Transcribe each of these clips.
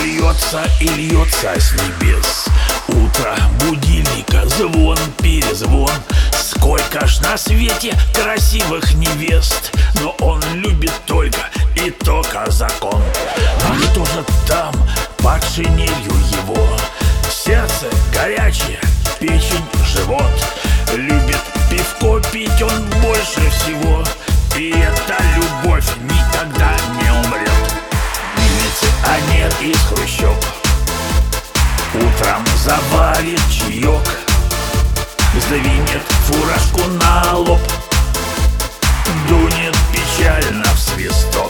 льется и льется с небес. Утро будильника, звон, перезвон. Сколько ж на свете красивых невест, но он любит только и только закон. А что же там под шинелью его? Сердце горячее, печень, живот. Любит пивко пить он больше всего, и эта любовь никогда не умрет. Милиционер из хрущоб утром заварит чаек, сдвинет фуражку на лоб, дунет печально в свисток.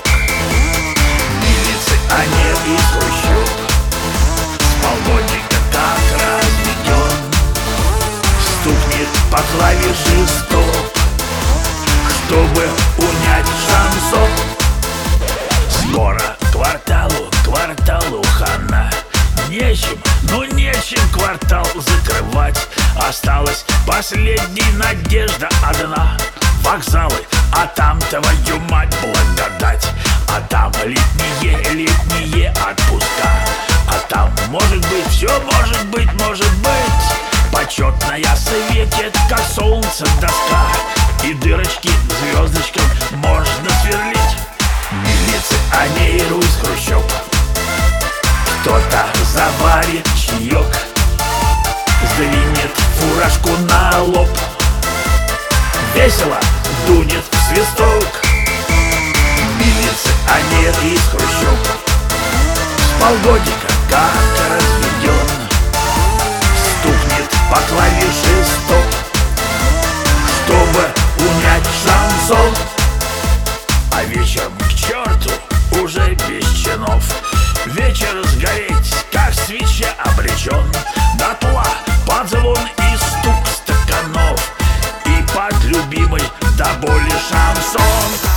Милиционер из хрущоб с полгодика как разведен, стукнет по клавише стоп, чтобы унять шансон. Скоро кварталу хана. Нечем, нечем квартал закрывать. Осталась последняя надежда одна. Вокзалы, а там твою мать благодать. А там летние отпуска. А там может быть, все может быть. Почетная светит, как солнце доска, и дырочки звездочкой можно сверлить. Милиционеру из хрущоб кто-то заварит чаек, сдвинет фуражку на лоб, весело дунет в свисток. Милиционер из хрущоб с полгодика как разведен, стукнет по клавише стоп, чтобы унять шансон. А вечером к черту уже без чинов, вечер сгореть, как свеча обречен. Дотла под звон и стук стаканов, и под любимый до боли шансон.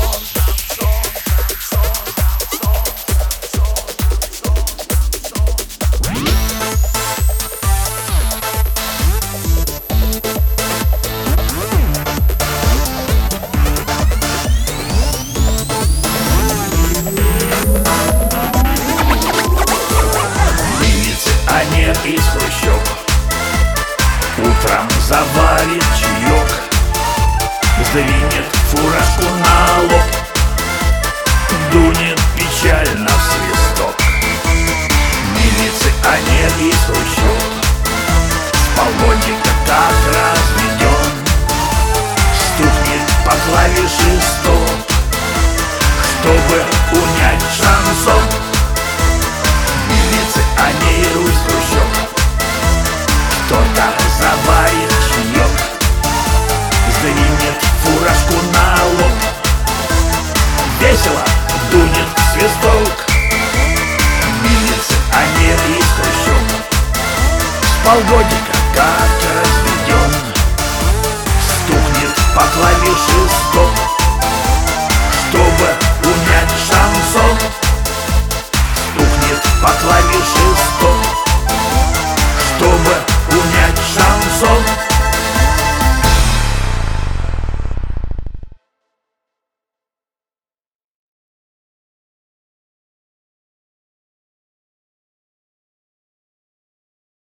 Милиционер из хрущоб утром заварит чаек, сдвинет фуражку на лоб, дунет печально в свисток. Милиционер из хрущоб с полгодика как разведен, стукнет по клавише стоп, чтобы унять шансон. Милиционеру из хрущоб кто-то заварит чаек, сдвинет фуражку на лоб, весело дунет в свисток. Милиционер из хрущоб с полгодика как разведен, стукнет по клавише стоп, чтобы унять шансон. Стукнет по клавише стоп,